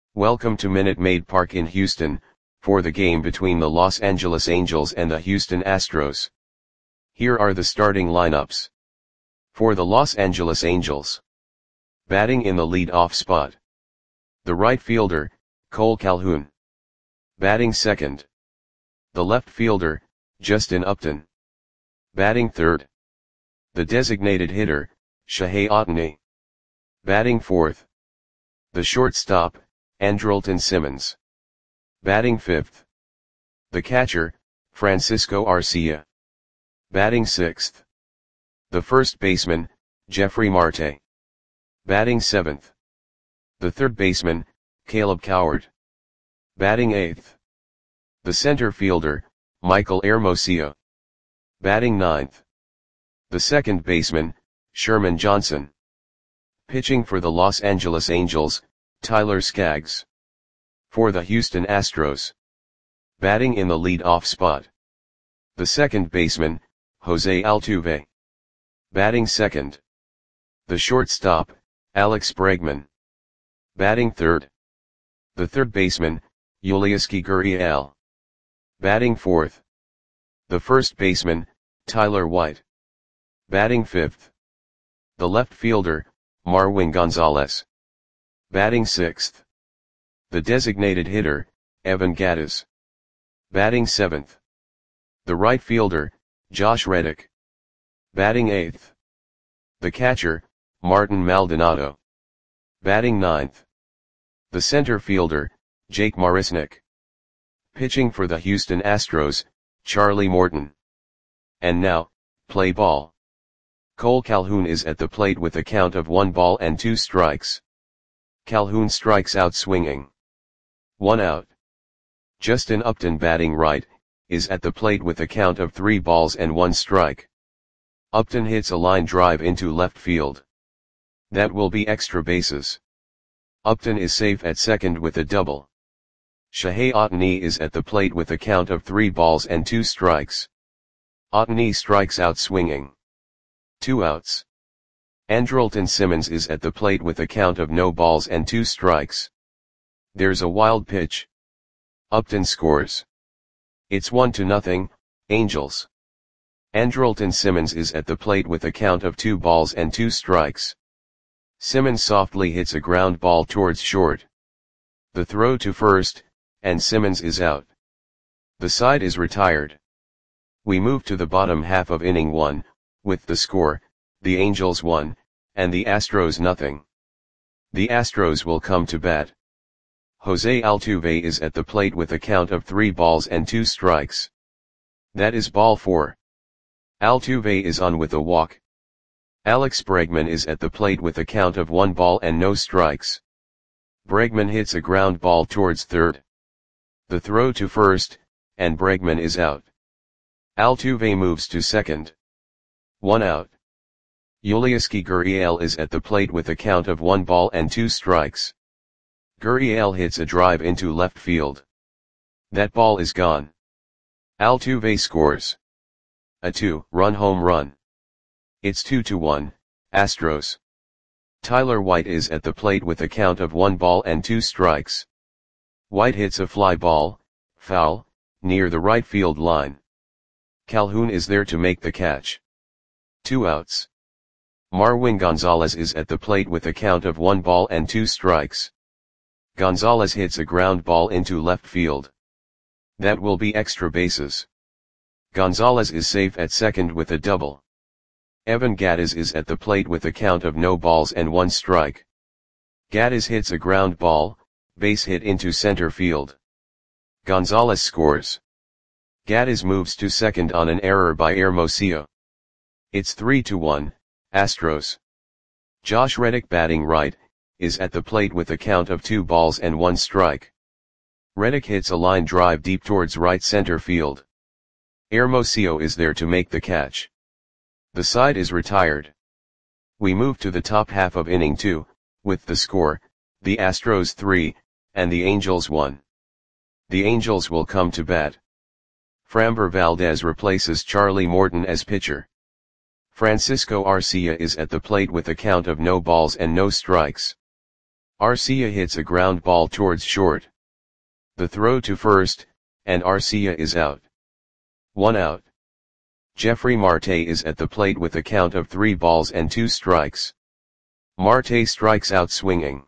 Welcome to Minute Maid Park in Houston, for the game between the Los Angeles Angels and the Houston Astros. Here are the starting lineups. For the Los Angeles Angels. Batting in the lead-off spot. The right fielder, Cole Calhoun. Batting second. The left fielder, Justin Upton. Batting third. The designated hitter, Shohei Ohtani. Batting fourth. The shortstop, Andrelton Simmons. Batting fifth. The catcher, Francisco Arcia. Batting sixth. The first baseman, Jeffrey Marte. Batting seventh. The third baseman, Caleb Coward. Batting eighth. The center fielder, Michael Hermosillo. Batting ninth. The second baseman, Sherman Johnson. Pitching for the Los Angeles Angels, Tyler Skaggs. For the Houston Astros. Batting in the lead-off spot. The second baseman, Jose Altuve. Batting second. The shortstop, Alex Bregman. Batting third. The third baseman, Yulieski Gurriel. Batting fourth. The first baseman, Tyler White. Batting fifth. The left fielder, Marwin Gonzalez. Batting sixth. The designated hitter, Evan Gattis. Batting seventh. The right fielder, Josh Reddick. Batting eighth. The catcher, Martin Maldonado. Batting ninth. The center fielder, Jake Marisnick. Pitching for the Houston Astros, Charlie Morton. And now, play ball. Cole Calhoun is at the plate with a count of 1 ball and 2 strikes. Calhoun strikes out swinging. 1 out. Justin Upton batting right, is at the plate with a count of 3 balls and 1 strike. Upton hits a line drive into left field. That will be extra bases. Upton is safe at second with a double. Shohei Ohtani is at the plate with a count of 3 balls and 2 strikes. Ohtani strikes out swinging. 2 outs. Andrelton Simmons is at the plate with a count of no balls and 2 strikes. There's a wild pitch. Upton scores. It's 1-0, Angels. Andrelton Simmons is at the plate with a count of 2 balls and 2 strikes. Simmons softly hits a ground ball towards short. The throw to first, and Simmons is out. The side is retired. We move to the bottom half of inning 1, with the score, the Angels 1, and the Astros 0. The Astros will come to bat. Jose Altuve is at the plate with a count of 3 balls and 2 strikes. That is ball 4. Altuve is on with a walk. Alex Bregman is at the plate with a count of 1 ball and no strikes. Bregman hits a ground ball towards third. The throw to first, and Bregman is out. Altuve moves to second. 1 out. Yulieski Gurriel is at the plate with a count of 1 ball and 2 strikes. Gurriel hits a drive into left field. That ball is gone. Altuve scores. A 2-run home run. It's 2-1, Astros. Tyler White is at the plate with a count of 1 ball and 2 strikes. White hits a fly ball, foul, near the right field line. Calhoun is there to make the catch. 2 outs. Marwin Gonzalez is at the plate with a count of 1 ball and 2 strikes. Gonzalez hits a ground ball into left field. That will be extra bases. Gonzalez is safe at second with a double. Evan Gattis is at the plate with a count of no balls and 1 strike. Gattis hits a ground ball, base hit into center field. Gonzalez scores. Gattis moves to second on an error by Hermosillo. It's 3-1, Astros. Josh Reddick batting right, is at the plate with a count of 2 balls and 1 strike. Reddick hits a line drive deep towards right center field. Hermosillo is there to make the catch. The side is retired. We move to the top half of inning 2, with the score, the Astros 3, and the Angels 1. The Angels will come to bat. Framber Valdez replaces Charlie Morton as pitcher. Francisco Arcia is at the plate with a count of no balls and no strikes. Arcia hits a ground ball towards short. The throw to first, and Arcia is out. 1 out. Jeffrey Marte is at the plate with a count of 3 balls and 2 strikes. Marte strikes out swinging.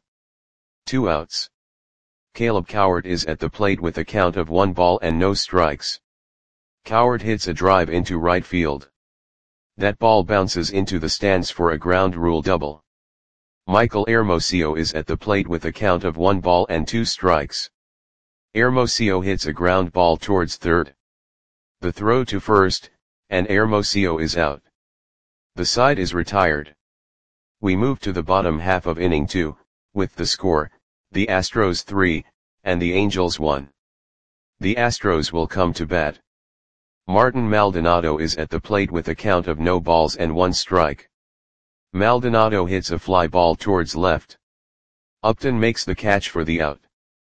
2 outs. Caleb Cowart is at the plate with a count of 1 ball and no strikes. Cowart hits a drive into right field. That ball bounces into the stands for a ground rule double. Michael Hermosillo is at the plate with a count of 1 ball and 2 strikes. Hermosillo hits a ground ball towards third. The throw to first, and Hermosillo is out. The side is retired. We move to the bottom half of inning 2, with the score, the Astros 3, and the Angels 1. The Astros will come to bat. Martin Maldonado is at the plate with a count of no balls and 1 strike. Maldonado hits a fly ball towards left. Upton makes the catch for the out.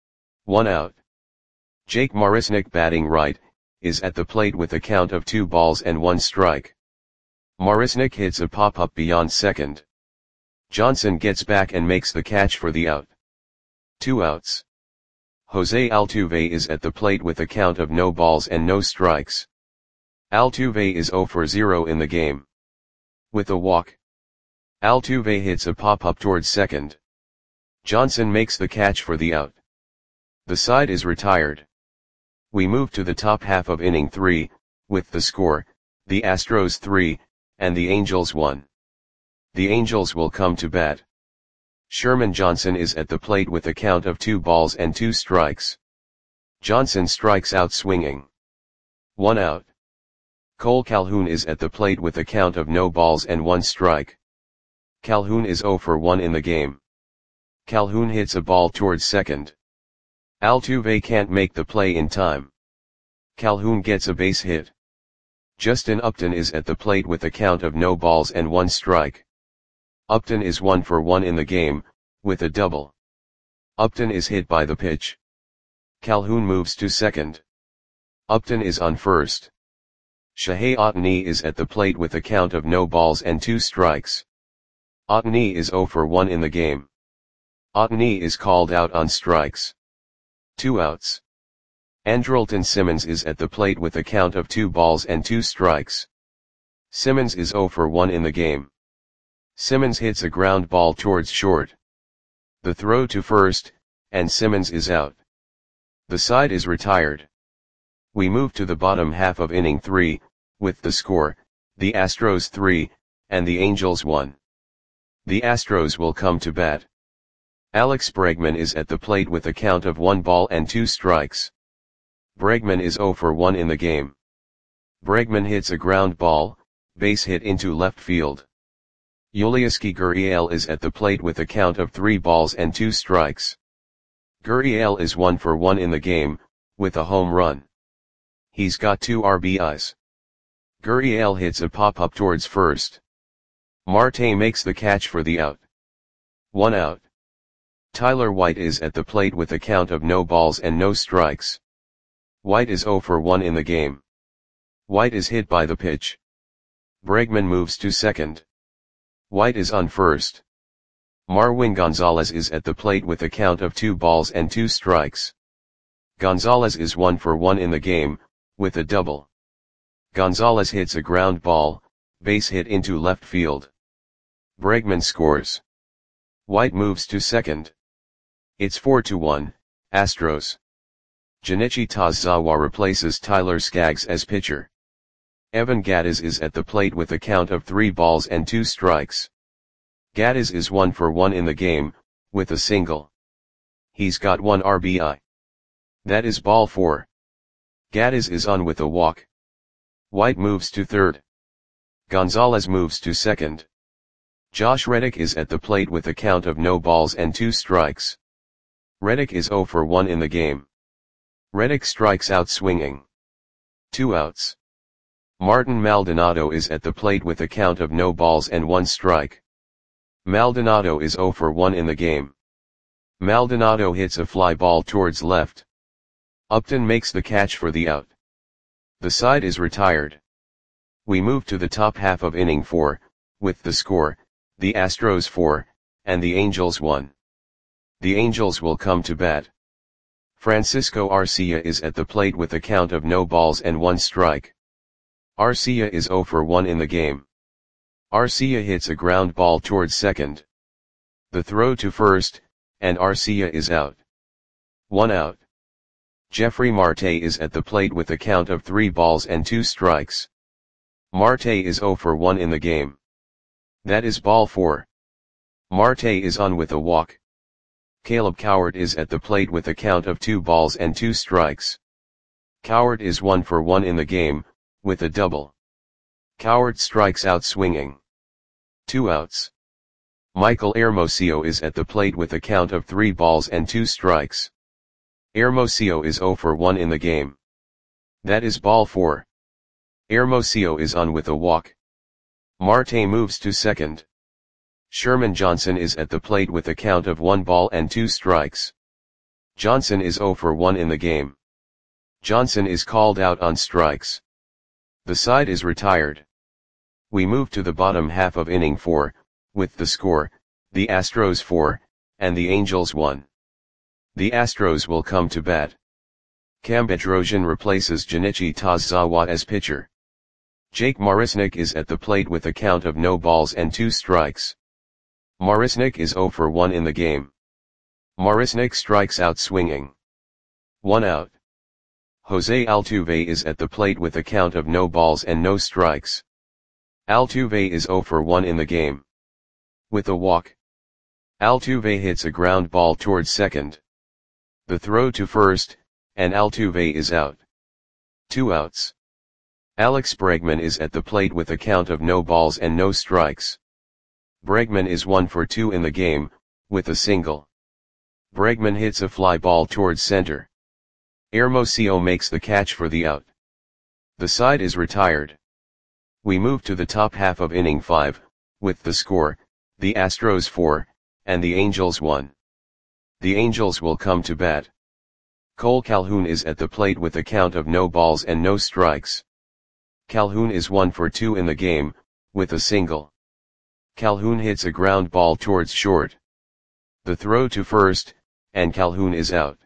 1 out. Jake Marisnick batting right, is at the plate with a count of 2 balls and 1 strike. Marisnick hits a pop-up beyond second. Johnson gets back and makes the catch for the out. 2 outs. Jose Altuve is at the plate with a count of no balls and no strikes. Altuve is 0 for 0 in the game. With a walk. Altuve hits a pop-up towards second. Johnson makes the catch for the out. The side is retired. We move to the top half of inning 3, with the score, the Astros 3, and the Angels 1. The Angels will come to bat. Sherman Johnson is at the plate with a count of 2 balls and 2 strikes. Johnson strikes out swinging. 1 out. Cole Calhoun is at the plate with a count of no balls and 1 strike. Calhoun is 0 for 1 in the game. Calhoun hits a ball towards second. Altuve can't make the play in time. Calhoun gets a base hit. Justin Upton is at the plate with a count of no balls and 1 strike. Upton is 1 for 1 in the game, with a double. Upton is hit by the pitch. Calhoun moves to second. Upton is on first. Shohei Ohtani is at the plate with a count of no balls and 2 strikes. Ohtani is 0 for 1 in the game. Ohtani is called out on strikes. 2 outs. Andrelton Simmons is at the plate with a count of 2 balls and 2 strikes. Simmons is 0 for 1 in the game. Simmons hits a ground ball towards short. The throw to first, and Simmons is out. The side is retired. We move to the bottom half of inning 3, with the score, the Astros 3, and the Angels 1. The Astros will come to bat. Alex Bregman is at the plate with a count of 1 ball and 2 strikes. Bregman is 0 for 1 in the game. Bregman hits a ground ball, base hit into left field. Yulieski Gurriel is at the plate with a count of 3 balls and 2 strikes. Gurriel is 1 for 1 in the game, with a home run. He's got 2 RBIs. Gurriel hits a pop-up towards first. Marte makes the catch for the out. 1 out. Tyler White is at the plate with a count of no balls and no strikes. White is 0 for 1 in the game. White is hit by the pitch. Bregman moves to second. White is on first. Marwin Gonzalez is at the plate with a count of 2 balls and 2 strikes. Gonzalez is 1 for 1 in the game, with a double. Gonzalez hits a ground ball, base hit into left field. Bregman scores. White moves to second. It's 4-1, Astros. Junichi Tazawa replaces Tyler Skaggs as pitcher. Evan Gattis is at the plate with a count of 3 balls and 2 strikes. Gattis is 1 for 1 in the game, with a single. He's got 1 RBI. That is ball 4. Gattis is on with a walk. White moves to third. Gonzalez moves to second. Josh Reddick is at the plate with a count of no balls and 2 strikes. Reddick is 0 for 1 in the game. Reddick strikes out swinging. 2 outs. Martin Maldonado is at the plate with a count of no balls and 1 strike. Maldonado is 0 for 1 in the game. Maldonado hits a fly ball towards left. Upton makes the catch for the out. The side is retired. We move to the top half of inning 4, with the score, the Astros 4, and the Angels 1. The Angels will come to bat. Francisco Arcia is at the plate with a count of no balls and 1 strike. Arcia is 0 for 1 in the game. Arcia hits a ground ball towards second. The throw to first, and Arcia is out. 1 out. Jeffrey Marte is at the plate with a count of 3 balls and 2 strikes. Marte is 0 for 1 in the game. That is ball 4. Marte is on with a walk. Caleb Cowart is at the plate with a count of 2 balls and 2 strikes. Cowart is 1 for 1 in the game, with a double. Cowart strikes out swinging. 2 outs. Michael Hermosillo is at the plate with a count of 3 balls and 2 strikes. Hermosillo is 0 for 1 in the game. That is ball 4. Hermosillo is on with a walk. Marte moves to second. Sherman Johnson is at the plate with a count of 1 ball and 2 strikes. Johnson is 0 for 1 in the game. Johnson is called out on strikes. The side is retired. We move to the bottom half of inning 4, with the score, the Astros 4, and the Angels 1. The Astros will come to bat. Cam Bedrosian replaces Junichi Tazawa as pitcher. Jake Marisnick is at the plate with a count of no balls and 2 strikes. Marisnick is 0 for 1 in the game. Marisnick strikes out swinging. 1 out. Jose Altuve is at the plate with a count of no balls and no strikes. Altuve is 0 for 1 in the game. With a walk. Altuve hits a ground ball towards second. The throw to first, and Altuve is out. 2 outs. Alex Bregman is at the plate with a count of no balls and no strikes. Bregman is 1 for 2 in the game, with a single. Bregman hits a fly ball towards center. Hermosillo makes the catch for the out. The side is retired. We move to the top half of inning 5, with the score, the Astros 4, and the Angels 1. The Angels will come to bat. Cole Calhoun is at the plate with a count of no balls and no strikes. Calhoun is 1 for 2 in the game, with a single. Calhoun hits a ground ball towards short. The throw to first, and Calhoun is out.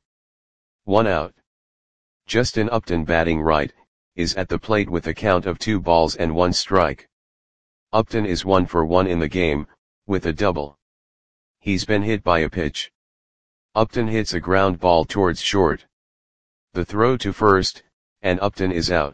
1 out. Justin Upton, batting right, is at the plate with a count of 2 balls and 1 strike. Upton is 1 for 1 in the game, with a double. He's been hit by a pitch. Upton hits a ground ball towards short. The throw to first, and Upton is out.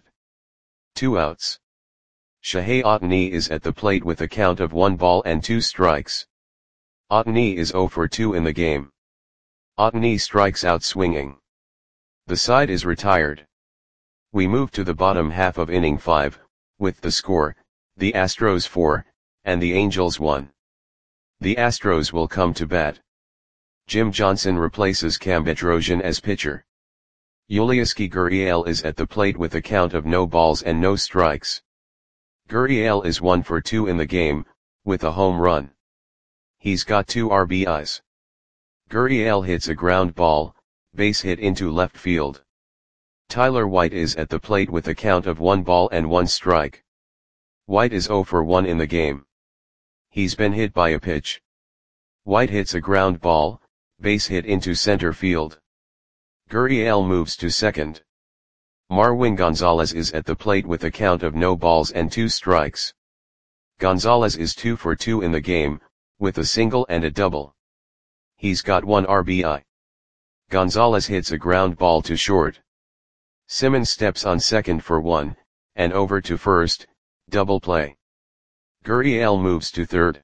2 outs. Shohei Ohtani is at the plate with a count of 1 ball and 2 strikes. Ohtani is 0 for 2 in the game. Ohtani strikes out swinging. The side is retired. We move to the bottom half of inning 5, with the score, the Astros 4, and the Angels 1. The Astros will come to bat. Jim Johnson replaces Cam Bedrosian as pitcher. Yulieski Gurriel is at the plate with a count of no balls and no strikes. Gurriel is 1 for 2 in the game, with a home run. He's got 2 RBIs. Gurriel hits a ground ball, base hit into left field. Tyler White is at the plate with a count of 1 ball and 1 strike. White is 0 for 1 in the game. He's been hit by a pitch. White hits a ground ball, base hit into center field. Gurriel moves to second. Marwin Gonzalez is at the plate with a count of no balls and 2 strikes. Gonzalez is 2 for 2 in the game, with a single and a double. He's got 1 RBI. Gonzalez hits a ground ball to short. Simmons steps on second for 1, and over to first, double play. Gurriel moves to third.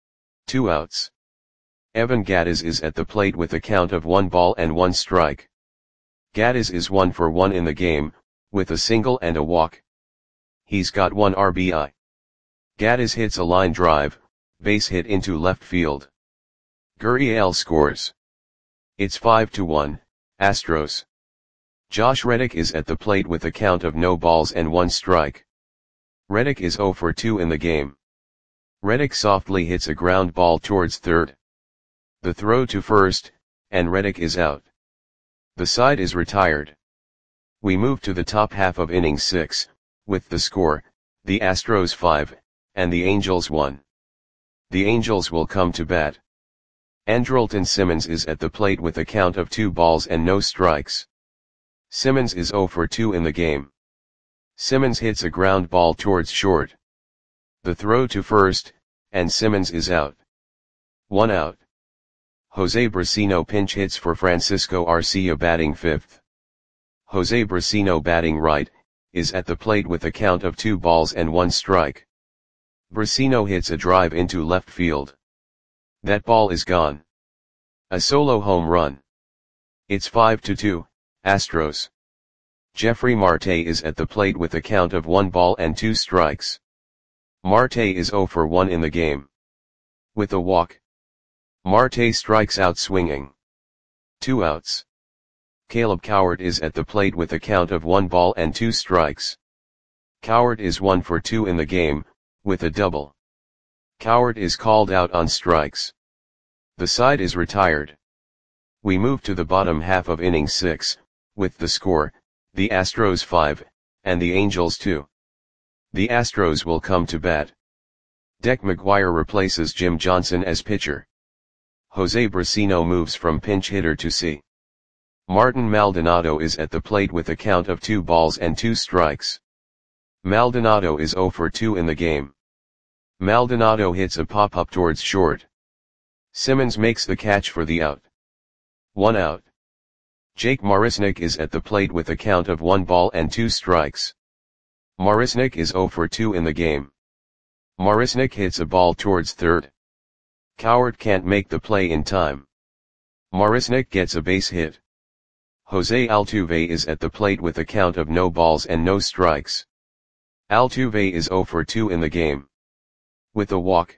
2 outs. Evan Gattis is at the plate with a count of 1 ball and 1 strike. Gattis is 1 for 1 in the game, with a single and a walk. He's got 1 RBI. Gattis hits a line drive, base hit into left field. Gurriel scores. It's 5-1, Astros. Josh Reddick is at the plate with a count of no balls and 1 strike. Reddick is 0 for 2 in the game. Reddick softly hits a ground ball towards third. The throw to first, and Reddick is out. The side is retired. We move to the top half of inning 6, with the score, the Astros 5, and the Angels 1. The Angels will come to bat. Andrelton Simmons is at the plate with a count of 2 balls and no strikes. Simmons is 0 for 2 in the game. Simmons hits a ground ball towards short. The throw to first, and Simmons is out. 1 out. Jose Brasino pinch hits for Francisco Arcia batting 5th. Jose Brasino batting right, is at the plate with a count of 2 balls and 1 strike. Brasino hits a drive into left field. That ball is gone. A solo home run. It's 5-2, Astros. Jeffrey Marte is at the plate with a count of 1 ball and 2 strikes. Marte is 0 for 1 in the game. With a walk. Marte strikes out swinging. 2 outs. Caleb Cowart is at the plate with a count of 1 ball and 2 strikes. Cowart is 1 for 2 in the game, with a double. Cowart is called out on strikes. The side is retired. We move to the bottom half of inning 6, with the score, the Astros 5, and the Angels 2. The Astros will come to bat. Dec McGuire replaces Jim Johnson as pitcher. Jose Brasino moves from pinch hitter to C. Martin Maldonado is at the plate with a count of 2 balls and 2 strikes. Maldonado is 0 for 2 in the game. Maldonado hits a pop-up towards short. Simmons makes the catch for the out. 1 out. Jake Marisnick is at the plate with a count of 1 ball and 2 strikes. Marisnick is 0 for 2 in the game. Marisnick hits a ball towards third. Cowart can't make the play in time. Marisnick gets a base hit. Jose Altuve is at the plate with a count of no balls and no strikes. Altuve is 0 for 2 in the game. With a walk.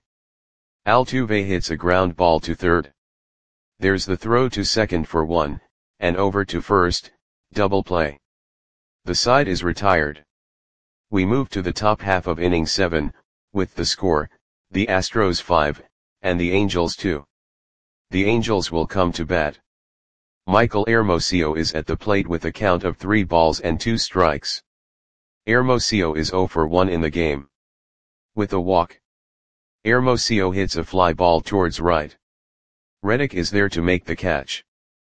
Altuve hits a ground ball to third. There's the throw to second for 1, and over to first, double play. The side is retired. We move to the top half of inning 7, with the score, the Astros 5, and the Angels 2. The Angels will come to bat. Michael Hermosillo is at the plate with a count of 3 balls and 2 strikes. Hermosillo is 0 for 1 in the game. With a walk. Hermosillo hits a fly ball towards right. Reddick is there to make the catch.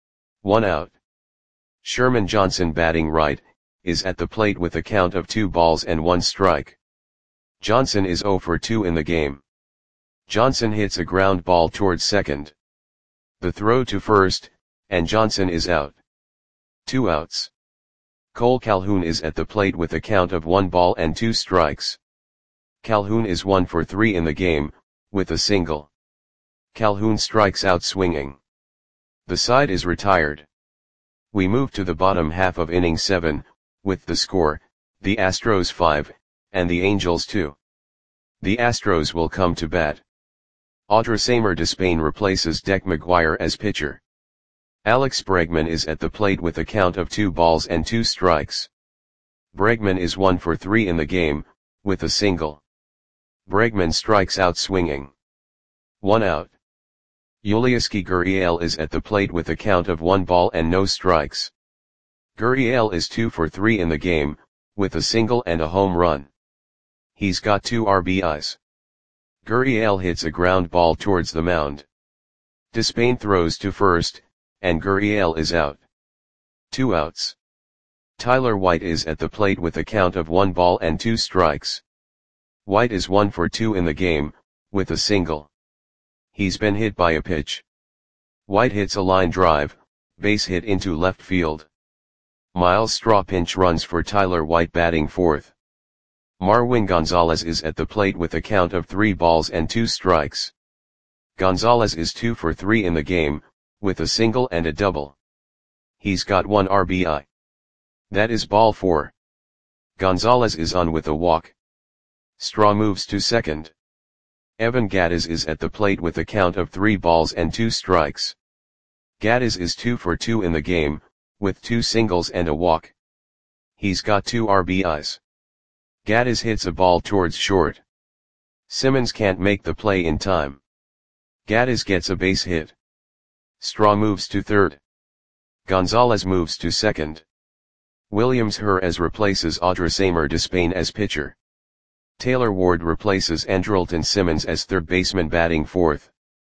1 out. Sherman Johnson batting right, is at the plate with a count of 2 balls and 1 strike. Johnson is 0 for 2 in the game. Johnson hits a ground ball towards second. The throw to first, and Johnson is out. 2 outs. Cole Calhoun is at the plate with a count of 1 ball and 2 strikes. Calhoun is 1 for 3 in the game, with a single. Calhoun strikes out swinging. The side is retired. We move to the bottom half of inning 7, with the score, the Astros 5, and the Angels 2. The Astros will come to bat. Audreysamer Despain replaces Dec McGuire as pitcher. Alex Bregman is at the plate with a count of 2 balls and 2 strikes. Bregman is 1 for 3 in the game, with a single. Bregman strikes out swinging. 1 out. Yulieski Gurriel is at the plate with a count of 1 ball and no strikes. Gurriel is 2 for 3 in the game, with a single and a home run. He's got 2 RBIs. Gurriel hits a ground ball towards the mound. Despain throws to first, and Gurriel is out. 2 outs. Tyler White is at the plate with a count of 1 ball and 2 strikes. White is 1 for 2 in the game, with a single. He's been hit by a pitch. White hits a line drive, base hit into left field. Miles Straw pinch runs for Tyler White batting 4th. Marwin Gonzalez is at the plate with a count of 3 balls and 2 strikes. Gonzalez is 2 for 3 in the game, with a single and a double. He's got 1 RBI. That is ball 4. Gonzalez is on with a walk. Straw moves to second. Evan Gattis is at the plate with a count of 3 balls and 2 strikes. Gattis is 2 for 2 in the game, with 2 singles and a walk. He's got 2 RBIs. Gattis hits a ball towards short. Simmons can't make the play in time. Gattis gets a base hit. Straw moves to third. Gonzalez moves to second. Williams Jerez replaces Audreysamer Despain as pitcher. Taylor Ward replaces Andrelton Simmons as third baseman batting 4th.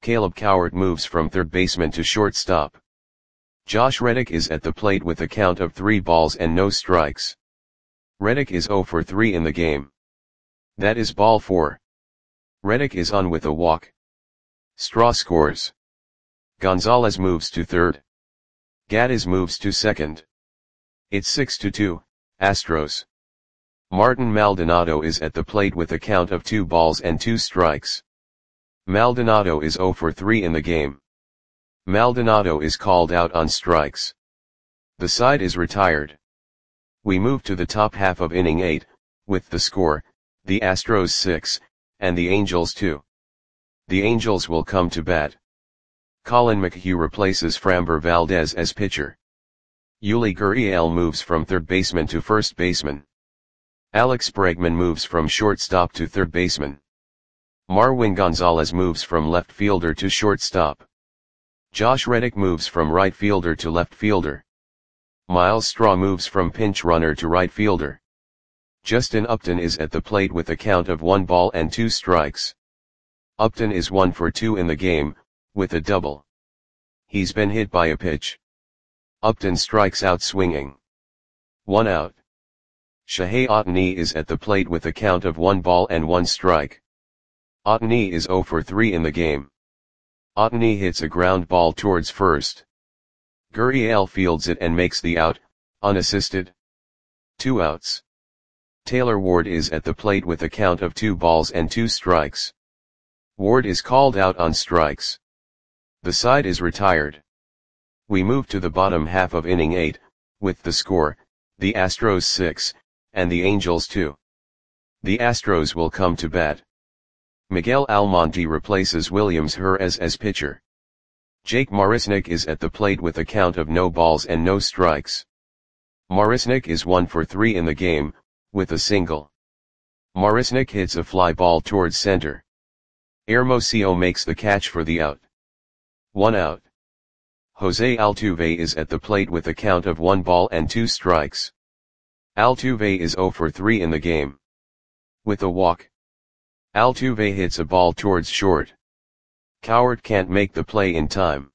Caleb Cowart moves from third baseman to shortstop. Josh Reddick is at the plate with a count of 3 balls and no strikes. Reddick is 0 for 3 in the game. That is ball 4. Reddick is on with a walk. Straw scores. Gonzalez moves to third. Gaddis moves to second. It's 6-2, Astros. Martin Maldonado is at the plate with a count of 2 balls and 2 strikes. Maldonado is 0 for 3 in the game. Maldonado is called out on strikes. The side is retired. We move to the top half of inning 8, with the score, the Astros 6, and the Angels 2. The Angels will come to bat. Colin McHugh replaces Framber Valdez as pitcher. Yuli Gurriel moves from third baseman to first baseman. Alex Bregman moves from shortstop to third baseman. Marwin Gonzalez moves from left fielder to shortstop. Josh Reddick moves from right fielder to left fielder. Miles Straw moves from pinch runner to right fielder. Justin Upton is at the plate with a count of 1 ball and 2 strikes. Upton is 1 for 2 in the game, with a double. He's been hit by a pitch. Upton strikes out swinging. 1 out. Shohei Ohtani is at the plate with a count of 1 ball and 1 strike. Ohtani is 0 for 3 in the game. Ohtani hits a ground ball towards first. Gurriel fields it and makes the out, unassisted. 2 outs. Taylor Ward is at the plate with a count of 2 balls and 2 strikes. Ward is called out on strikes. The side is retired. We move to the bottom half of inning 8, with the score, the Astros 6, and the Angels 2. The Astros will come to bat. Miguel Almonte replaces Williams Jerez as pitcher. Jake Marisnick is at the plate with a count of no balls and no strikes. Marisnick is 1 for 3 in the game, with a single. Marisnick hits a fly ball towards center. Hermosillo makes the catch for the out. 1 out. Jose Altuve is at the plate with a count of 1 ball and 2 strikes. Altuve is 0 for 3 in the game. With a walk. Altuve hits a ball towards short. Cowart can't make the play in time.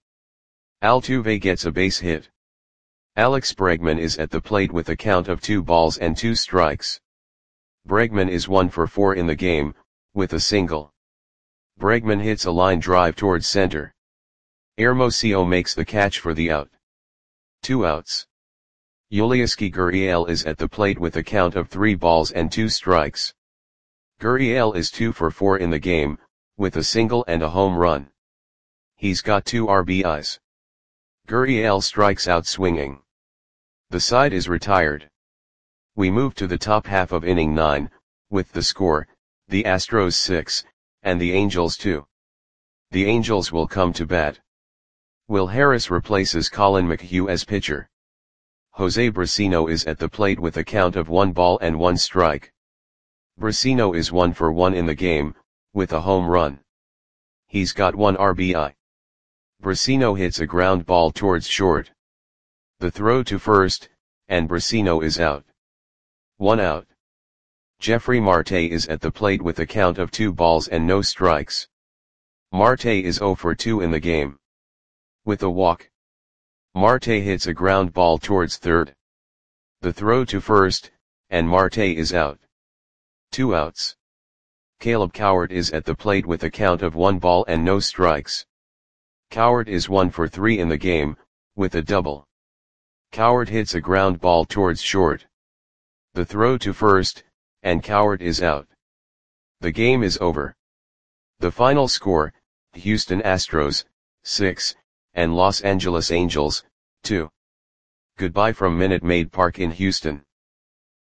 Altuve gets a base hit. Alex Bregman is at the plate with a count of 2 balls and 2 strikes. Bregman is 1 for 4 in the game, with a single. Bregman hits a line drive towards center. Hermosillo makes the catch for the out. 2 outs. Yulieski Gurriel is at the plate with a count of 3 balls and 2 strikes. Gurriel is 2 for 4 in the game, with a single and a home run. He's got 2 RBIs. Gurriel strikes out swinging. The side is retired. We move to the top half of inning 9, with the score, the Astros 6, and the Angels 2. The Angels will come to bat. Will Harris replaces Colin McHugh as pitcher. Jose Brasino is at the plate with a count of 1 ball and 1 strike. Brasino is 1 for 1 in the game, with a home run. He's got 1 RBI. Brasino hits a ground ball towards short. The throw to first, and Brasino is out. 1 out. Jeffrey Marte is at the plate with a count of 2 balls and no strikes. Marte is 0 for 2 in the game. With a walk. Marte hits a ground ball towards third. The throw to first, and Marte is out. 2 outs. Caleb Cowart is at the plate with a count of 1 ball and no strikes. Cowart is 1 for 3 in the game, with a double. Cowart hits a ground ball towards short. The throw to first, and Cowart is out. The game is over. The final score, Houston Astros, 6, and Los Angeles Angels, 2. Goodbye from Minute Maid Park in Houston.